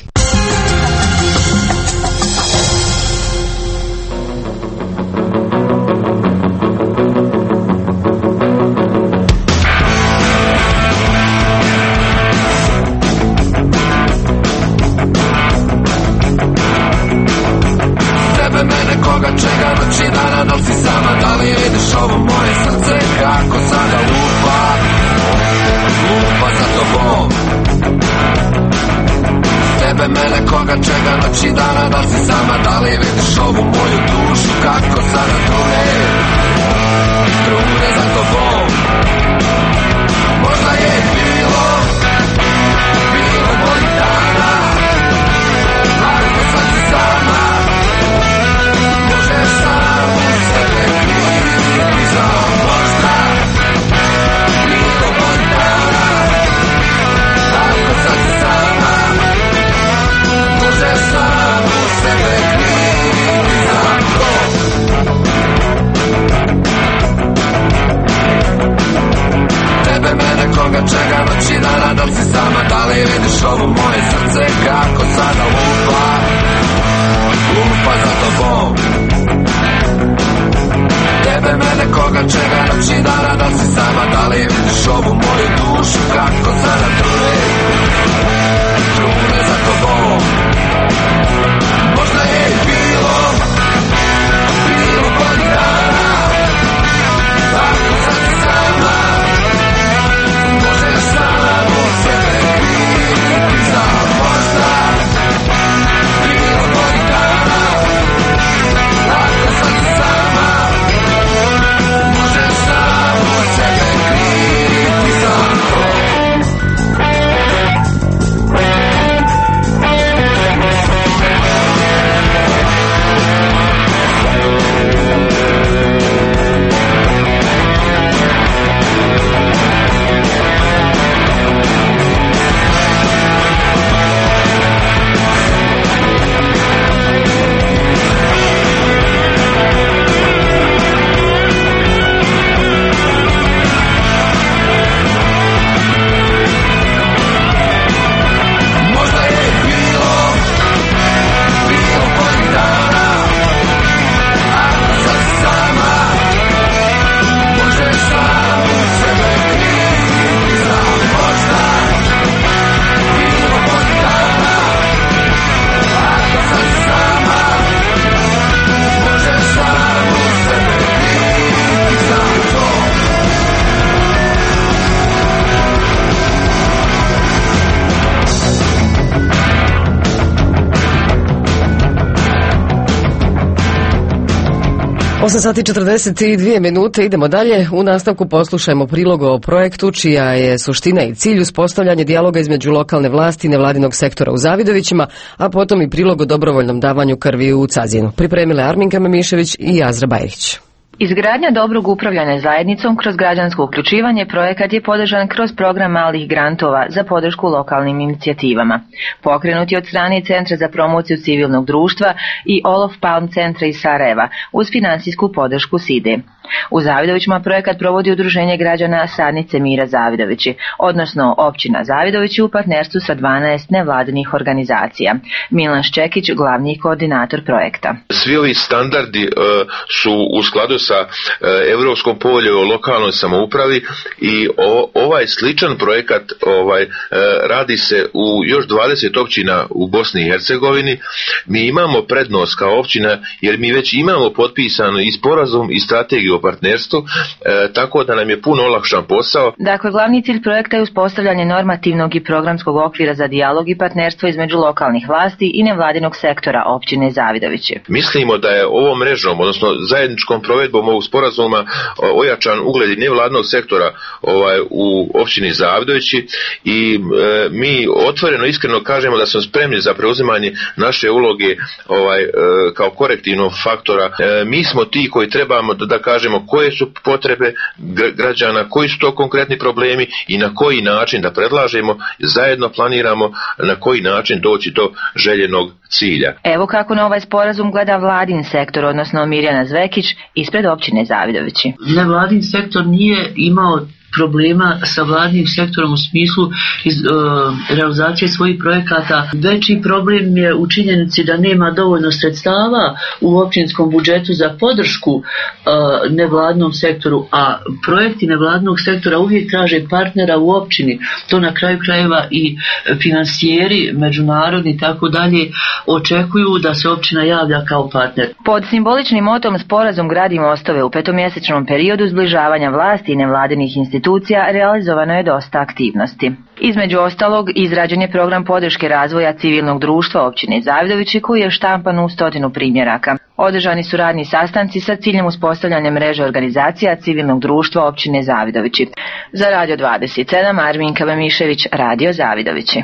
Speaker 1: osam sati četrdeset dvije minute, idemo dalje. U nastavku poslušajmo prilog o projektu čija je suština i cilj uspostavljanje dijaloga između lokalne vlasti i nevladinog sektora u Zavidovićima, a potom i prilog o dobrovoljnom davanju krvi u Cazinu. Pripremile Arminka Memišević i Azra Bajrić.
Speaker 14: Izgradnja dobrog upravljanja zajednicom kroz građansko uključivanje projekat je podržan kroz program malih grantova za podršku lokalnim inicijativama. Pokrenut je od strane Centra za promociju civilnog društva i Olof Palm centra iz Sarajeva uz finansijsku podršku S I D E. U Zavidovićima projekat provodi Udruženje građana Sadnice Mira Zavidovići, odnosno općina Zavidovići u partnerstvu sa dvanaest nevladinih organizacija. Milan Ščekić, glavni koordinator projekta.
Speaker 15: Svi ovi standardi uh, su u skladu sa uh, Europskom poveljom o lokalnoj samoupravi i o, ovaj sličan projekat ovaj, uh, radi se u još dvadeset općina u Bosni i Hercegovini. Mi imamo prednost kao općina jer mi već imamo potpisano i sporazum i strategiju o partnerstvu, e, tako da nam je puno olakšan posao.
Speaker 14: Dakle, glavni cilj projekta je uspostavljanje normativnog i programskog okvira za dijalog i partnerstvo između lokalnih vlasti i nevladinog sektora općine Zavidovići.
Speaker 15: Mislimo da je ovom mrežom, odnosno zajedničkom provedbom ovog sporazuma ojačan ugled i nevladinog sektora ovaj, u općini Zavidovići i e, mi otvoreno iskreno kažemo da smo spremni za preuzimanje naše uloge ovaj, e, kao korektivnog faktora. E, mi smo ti koji trebamo da, da kažemo koje su potrebe građana, koji su to konkretni problemi i na koji način da predlažemo, zajedno planiramo na koji način doći do željenog cilja.
Speaker 14: Evo kako na ovaj sporazum gleda vladin sektor, odnosno Mirjana Zvekić ispred općine Zavidovići.
Speaker 16: Nevladin sektor nije imao problema sa vladnim sektorom u smislu iz, uh, realizacije svojih projekata. Veći problem je u činjenici da nema dovoljno sredstava u općinskom budžetu za podršku uh, nevladnom sektoru, a projekti nevladnog sektora uvijek traže partnera u općini. To na kraju krajeva i finansijeri, međunarodni i tako dalje očekuju da se općina javlja kao partner.
Speaker 14: Pod simboličnim motom sporazum gradi mostove u petomjesečnom periodu zbližavanja vlasti i nevladinih institucija realizovano je dosta aktivnosti. Između ostalog, izrađen je program podrške razvoja civilnog društva općine Zavidovići koji je štampan u stotinu primjeraka. Održani su radni sastanci sa ciljem uspostavljanja mreže organizacija civilnog društva općine Zavidovići. Za Radio dvadeset sedam, Arminka Memišević, Radio Zavidovići.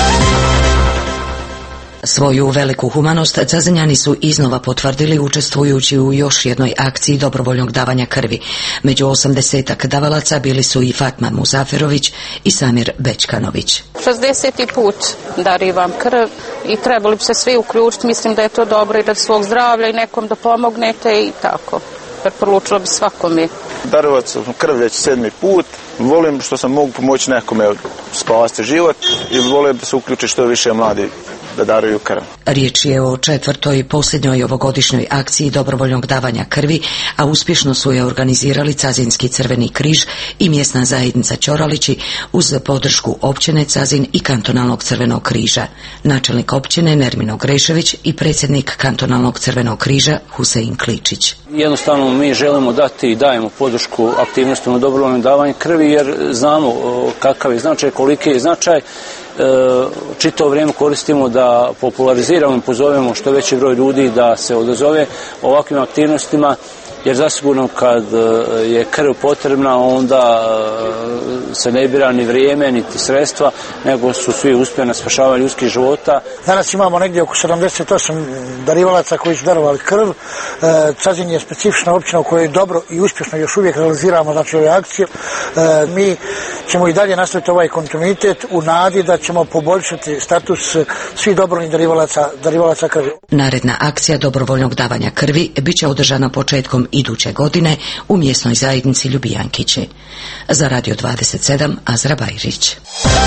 Speaker 6: Svoju veliku humanost Cazinjani su iznova potvrdili učestvujući u još jednoj akciji dobrovoljnog davanja krvi. Među osamdesetak davalaca bili su i Fatma Muzaferović i Samir Bečkanović.
Speaker 17: šezdeseti put darivam krv i trebali bi se svi uključiti. Mislim da je to dobro i da svog zdravlja i nekom da pomognete i tako. Preporučilo bi svakome.
Speaker 18: Darovat sam krv već sedmi put. Volim što sam mogu pomoći nekome spasiti život i volim da se uključi što više mladi da daruju krv.
Speaker 6: Riječ je o četvrtoj posljednjoj ovogodišnjoj akciji dobrovoljnog davanja krvi, a uspješno su je organizirali Cazinski Crveni križ i mjesna zajednica Ćoralići uz podršku općine Cazin i kantonalnog Crvenog križa. Načelnik općine Nermino Grešević i predsjednik kantonalnog Crvenog križa Husein Kličić.
Speaker 19: Jednostavno mi želimo dati i dajemo podršku aktivnostima dobrovoljnog davanja krvi jer znamo kakav je značaj, koliki je značaj. Čitavo vrijeme koristimo da populariziramo i pozovemo što veći broj ljudi da se odazove ovakvim aktivnostima, jer zasigurno kad je krv potrebna onda se ne bira ni vrijeme niti sredstva, nego su svi uspjeli na spašavanju ljudskih života.
Speaker 20: Danas imamo negdje oko sedamdeset osam darivalaca koji su darovali krv. Cazin je specifična općina u kojoj dobro i uspješno još uvijek realiziramo znači ove akcije. Mi ćemo i dalje nastaviti ovaj kontinuitet u nadi da ćemo poboljšati status svih dobrovoljnih darivalaca, darivalaca krvi.
Speaker 6: Naredna akcija dobrovoljnog davanja krvi bit će održana početkom iduće godine u mjesnoj zajednici Ljubijankići. Za Radio dvadeset sedam, Azra Bajrić.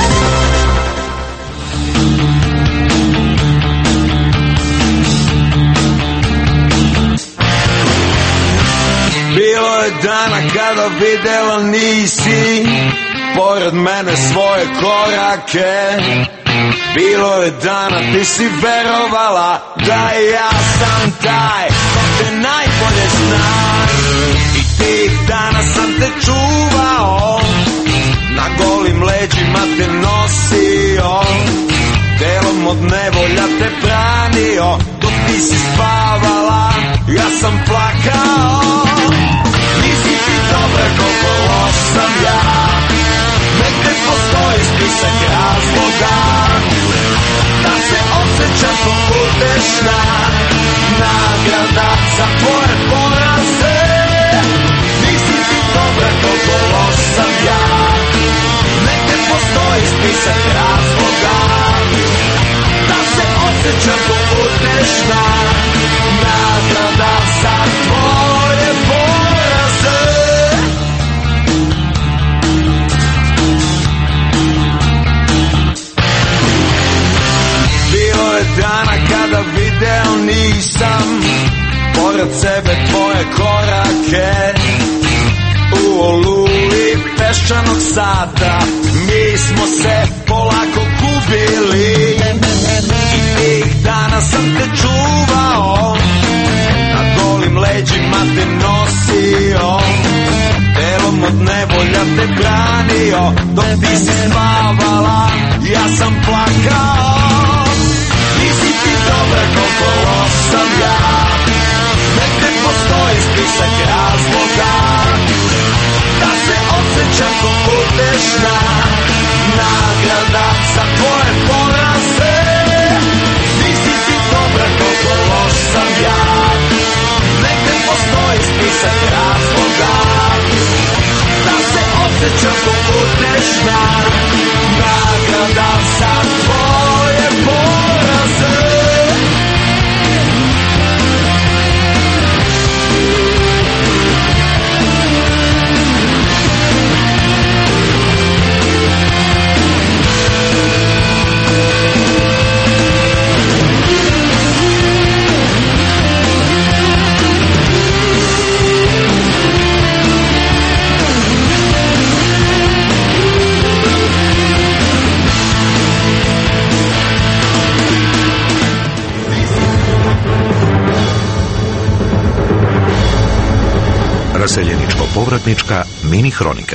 Speaker 4: Bilo je dana kada vidjela nisi pored mene svoje korake. Bilo je dana ti si verovala da ja sam taj ko te najbolje zna. I tih dana sam te čuvao, na golim leđima te nosio, delom od nevolja te branio. Dok ti si spavala, ja sam plakao. za tvoje poraze. Nisi ti dobra koliko loš sam ja. Negde postoji spisak razloga da se osjećam ko utešna nagrada za tvoje poraze. Bilo je dana kada video nisam pored sebe tvoje korake. U oluli peščanog sada mi smo se polako gubili. I tih dana sam te čuvao, na golim leđima te nosio, telom od nevolja te branio. Dok ti si spavala, ja sam plakao. Nisi ti dobra koliko loš sam ja. Negde postoji spisak razloga da se osjećam ko utešna nagrada za tvoje poraze. Nisi ti dobra koliko loš sam ja. Negde postoji spisak razloga da se osjećam ko utešna nagrada za tvoje poraze.
Speaker 2: Raseljeničko-povratnička mini hronika.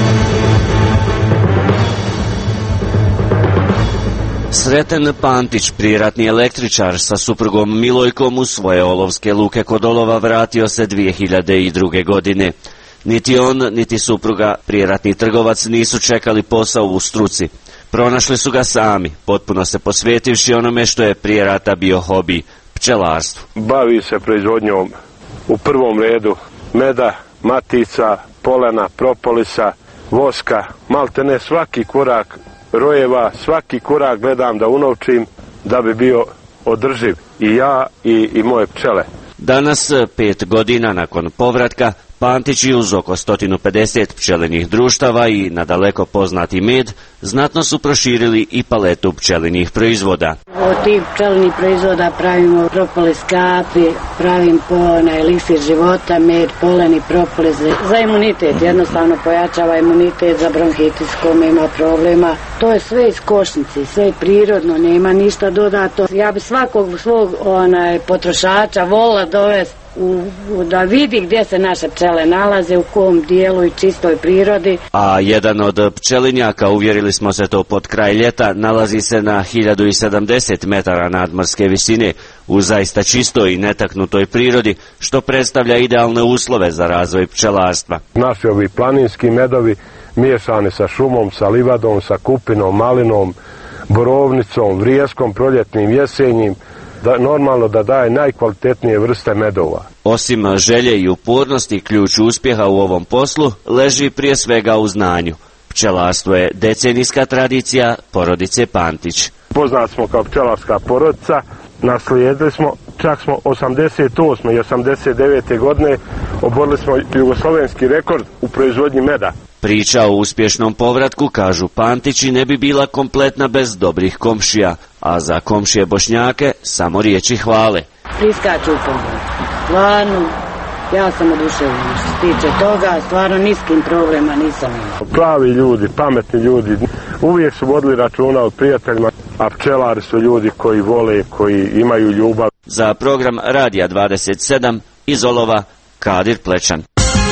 Speaker 7: Sreten Pantić, prijeratni električar sa suprugom Milojkom u svoje olovske luke kod Olova vratio se dvije hiljade druge. godine. Niti on, niti supruga, prijeratni trgovac, nisu čekali posao u struci. Pronašli su ga sami, potpuno se posvetivši onome što je prije rata bio hobi, pčelarstvu.
Speaker 21: Bavi se proizvodnjom u prvom redu meda, matica, polena, propolisa, voska, malte ne svaki korak rojeva, svaki korak gledam da unovčim da bi bio održiv i ja i, i moje pčele.
Speaker 7: Danas, pet godina nakon povratka, Pantić i uz oko sto pedeset pčelinjih društava i nadaleko poznati med znatno su proširili i paletu pčelinjih proizvoda.
Speaker 22: Od tih pčelinjih proizvoda pravimo propolis kapi, pravim po na eliksir života, med, polen i propolis za imunitet. Jednostavno pojačava imunitet, za bronhitis kome ima problema. To je sve iz košnice, sve prirodno, nema ništa dodato. Ja bi svakog svog onaj, potrošača volila dovesti U, u, da vidi gdje se naše pčele nalaze, u kom dijelu i čistoj prirodi.
Speaker 7: A jedan od pčelinjaka, uvjerili smo se to pod kraj ljeta, nalazi se na hiljadu sedamdeset metara nadmorske visine u zaista čistoj i netaknutoj prirodi, što predstavlja idealne uslove za razvoj pčelarstva.
Speaker 21: Naši ovi planinski medovi miješani sa šumom, sa livadom, sa kupinom, malinom, borovnicom, vrijeskom, proljetnim, jesenjim, da normalno da daje najkvalitetnije vrste medova.
Speaker 7: Osim želje i upornosti, ključ uspjeha u ovom poslu leži prije svega u znanju. Pčelarstvo je decenijska tradicija porodice Pantić.
Speaker 21: Poznati smo kao pčelarska porodica, naslijedili smo, čak smo osamdeset osme i osamdeset devete. godine oborili smo jugoslovenski rekord u proizvodnji meda.
Speaker 7: Priča o uspješnom povratku, kažu Pantići, ne bi bila kompletna bez dobrih komšija, a za komšije Bošnjake samo riječi hvale.
Speaker 22: Priskaču u povrat. Stvarno, ja sam oduševljena što se tiče toga, stvarno niskim problema nisam imao.
Speaker 21: Pravi ljudi, pametni ljudi, uvijek su vodili računa o prijateljima, a pčelari su ljudi koji vole, koji imaju ljubav.
Speaker 7: Za program Radija dvadeset sedam iz Olova, Kadir Plečan.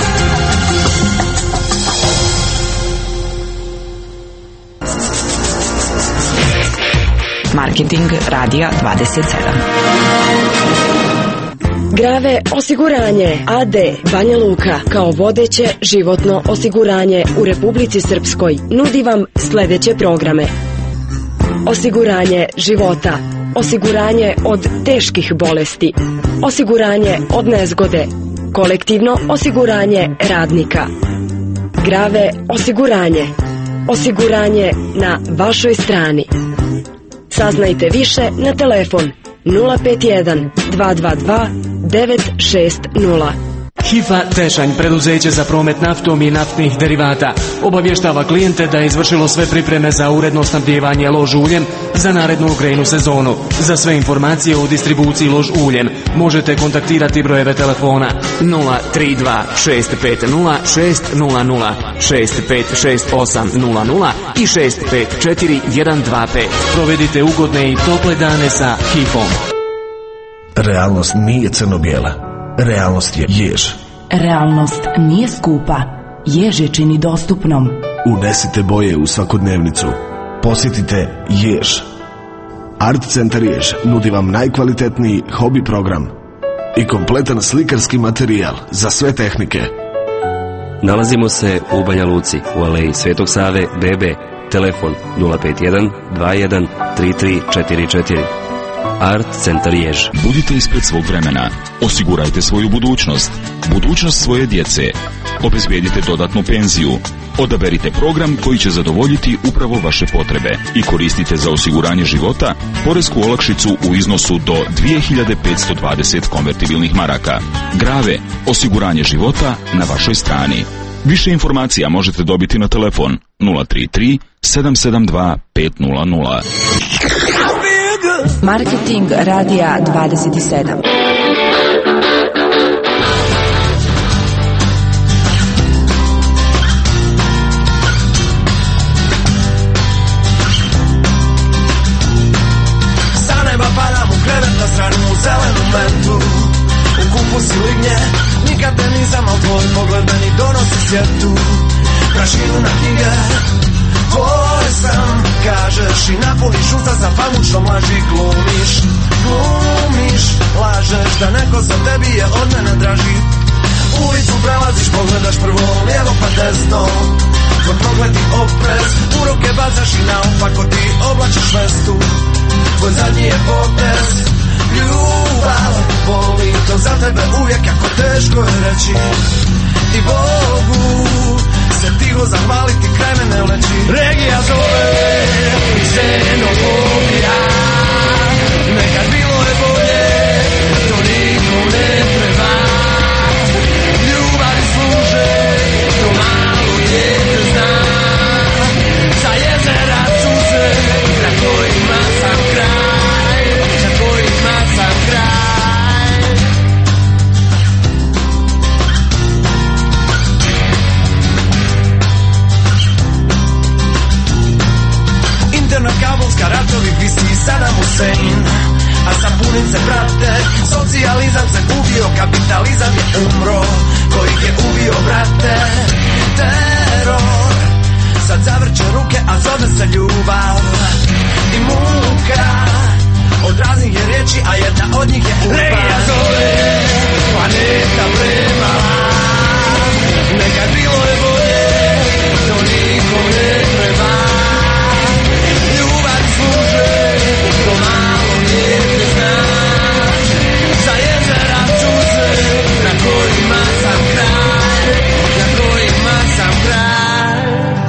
Speaker 25: Marketing Radija dvadeset sedam.
Speaker 23: Grave osiguranje A D Banja Luka kao vodeće životno osiguranje u Republici Srpskoj nudi vam sljedeće programe: osiguranje života, osiguranje od teških bolesti, osiguranje od nezgode, kolektivno osiguranje radnika. Grave osiguranje. Osiguranje na vašoj strani. Saznajte više na telefon nula pet jedan dva dva dva devet šest nula.
Speaker 3: Hifa Tešanj, preduzeće za promet naftom i naftnih derivata, obavještava klijente da je izvršilo sve pripreme za uredno snabdijevanje lož uljem za narednu grejnu sezonu. Za sve informacije o distribuciji lož uljem možete kontaktirati brojeve telefona nula tri dva šest pet nula šest nula nula, šest pet šest osam nula nula i šest pet četiri jedan dva pet. Provedite ugodne i tople dane sa Hifom.
Speaker 5: Realnost nije crno-bijela. Realnost je jež.
Speaker 25: Realnost nije skupa. Jež je čini dostupnom.
Speaker 5: Unesite boje u svakodnevnicu. Posjetite Jež. Art Centar Jež nudi vam najkvalitetniji hobi program i kompletan slikarski materijal za sve tehnike.
Speaker 8: Nalazimo se u Banja Luci, u aleji Svetog Save, B B. Telefon nula pet jedan dva jedan tri tri četiri četiri. Art Centar Jež.
Speaker 9: Budite ispred svog vremena. Osigurajte svoju budućnost. Budućnost svoje djece. Obezbijedite dodatnu penziju. Odaberite program koji će zadovoljiti upravo vaše potrebe i koristite za osiguranje života poresku olakšicu u iznosu do dvije hiljade petsto dvadeset konvertibilnih maraka. Grave, osiguranje života na vašoj strani. Više informacija možete dobiti na telefon nula tri tri sedam sedam dva pet nula nula.
Speaker 25: Marketing radija dvadeset sedam.
Speaker 4: Sa neba padam u krevet na stranu u zelenu mentu, u kupus i lignje, nikad ne nisam, al tvoj pogled meni donosi sjetu. Prašinu na knjige tvoj sam, kažeš i napuniš usta sa pamučnom laži. Glumiš, glumiš, lažeš da neko za tebi je od mene draži. Ulicu prelaziš, pogledaš prvo lijevo pa desno, tvoj pogledi oprez, u ruke bacaš i naopako ti oblačiš vestu. Tvoj zadnji je potez, ljubav, boli to za tebe uvijek, kako teško je reći. I Bogu se tiho zahvaliti, kraj mene leči. Regija zove i xenofobija, nekad bilo je bolje, to nikom ne treba. Ljubavi služe, to malo dijete zna, za jezera suze, na kojima sam kraj, na kojima sam kraj. Internet kabelska, ratovi, visi Saddam Hussein, a sapunice brate, socijalizam se ubio, kapitalizam je umro, kojih je ubio brate. Teror sad zavrće ruke, a zove se ljubav i muka, od raznih je riječi, a jedna od njih je urban. Regija zove, planeta premala, nekad bilo je bolje, to nikom ne treba. Ljubav služe, to malo dijete zna, za jezera suze, na kojima sam kraj, na kojima sam kraj.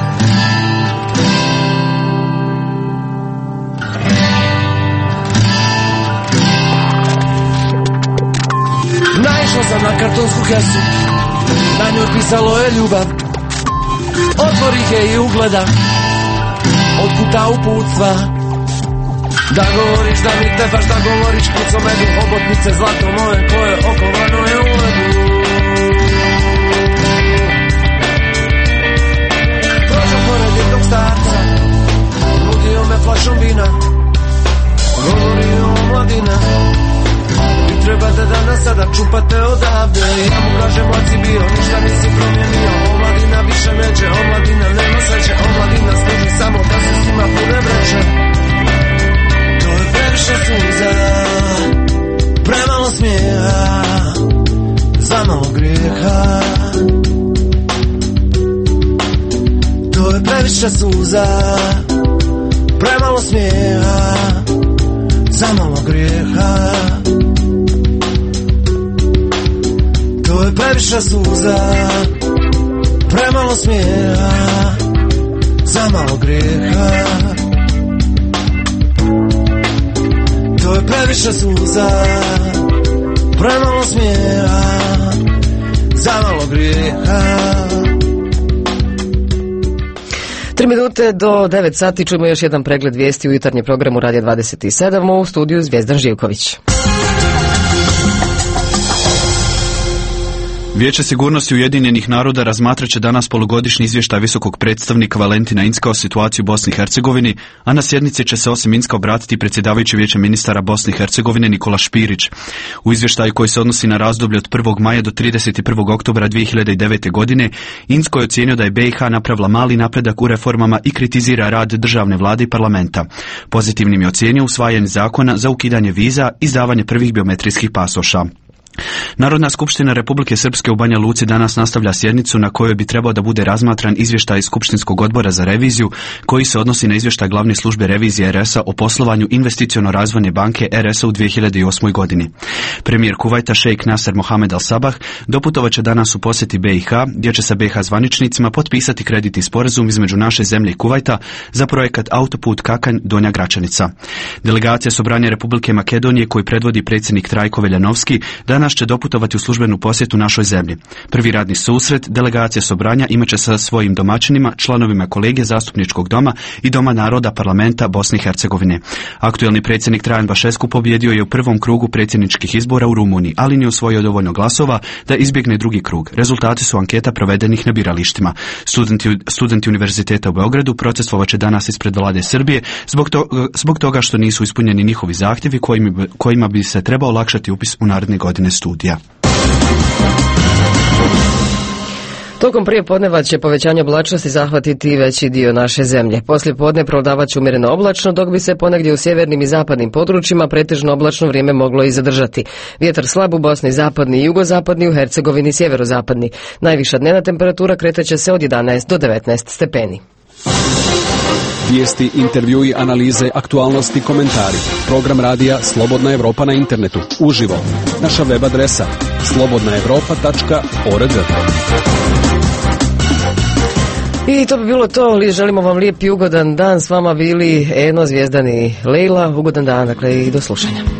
Speaker 4: Naišao sam na kartonsku kesu, na njoj pisalo je ljubav. Otvorih je i ugledam, od puta uputstva. Da govoriš da mi tebaš, da govoriš kuco medu, hobotnice zlato moje koje okovano je u ledu. Prošao pored jednog starca, nudio me flašom vina, govorio o mladina. Vi trebate danas sada čupate odavde. Ja mu kažem, mlad si bio, ništa nisi promijenio. Omladina više neće, omladina nema sreće, omladina služi samo da se s njima pune vreće. To je previše suza, premalo smijeha, za malo grijeha. To je previše suza, premalo smijeha,
Speaker 10: zamalo grijeha. To je previše suza, premalo smijeha, zamalo grijeha. To je previše suza, premalo smijeha, zamalo grijeha.
Speaker 1: Tri minute do devet sati čujemo još jedan pregled vijesti u jutarnjem programu Radija dvadeset sedam, u studiju Zvijezdan Živković.
Speaker 11: Vijeće sigurnosti Ujedinjenih naroda razmatrat će danas polugodišnji izvještaj visokog predstavnika Valentina Inzka o situaciji u Bosni i Hercegovini, a na sjednici će se osim Inzka obratiti predsjedavajući Vijeće ministara Bosne i Hercegovine Nikola Špirić. U izvještaju koji se odnosi na razdoblje od prvog maja do trideset prvog oktobra dvije hiljade devete. godine, Inzko je ocijenio da je B i H napravila mali napredak u reformama i kritizira rad državne vlade i parlamenta. Pozitivnim je ocijenio usvajanje zakona za ukidanje viza i izdavanje prvih biometrijskih pasoša. Narodna skupština Republike Srpske u Banja Luci danas nastavlja sjednicu na kojoj bi trebao da bude razmatran izvještaj Skupštinskog odbora za reviziju koji se odnosi na izvještaj glavne službe revizije R S-a o poslovanju investiciono-razvojne banke R S-a u dvije hiljade osmoj. godini. Premijer Kuvajta šejk Nasser Mohamed Al-Sabah doputovat će danas u posjeti B i H, gdje će sa B i H zvaničnicima potpisati kreditni sporazum između naše zemlje i Kuvajta za projekat autoput Kakanj Donja Gračanica. Delegacija Sobranja Republike Makedonije koju predvodi predsjednik Trajko Veljanovski danas će doputovati u službenu posjetu našoj zemlji. Prvi radni susret delegacije Sobranja imaće sa svojim domaćinima, članovima kolegije zastupničkog doma i Doma naroda parlamenta Bosne i Hercegovine. Aktuelni predsjednik Trajan Bašesku pobjedio je u prvom krugu predsjedničkih izbora u Rumuniji, ali nije osvojio dovoljno glasova da izbjegne drugi krug. Rezultati su anketa provedenih na biralištima. Studenti, studenti Univerziteta u Beogradu procesovat će danas ispred vlade Srbije zbog, to, zbog toga što nisu ispunjeni njihovi zahtjevi kojima, kojima bi se trebao olakšati upis u naredne godine studija.
Speaker 1: Tokom prije podneva će povećanje oblačnosti zahvatiti veći dio naše zemlje. Poslije podne prevladavat će umjereno oblačno, dok bi se ponegdje u sjevernim i zapadnim područjima pretežno oblačno vrijeme moglo i zadržati. Vjetar slab u Bosni, zapadni i jugozapadni, u Hercegovini sjeverozapadni. Najviša dnevna temperatura kretat će se od jedanaest do devetnaest stepeni.
Speaker 12: Vijesti, intervjui, analize, aktualnosti, komentari. Program radija Slobodna Evropa na internetu. Uživo. Naša web adresa slobodna evropa tačka org.
Speaker 1: I to bi bilo to. Želimo vam lijep i ugodan dan. S vama bili Eno, Zvijezdan i Lejla. Ugodan dan, dakle, i do slušanja.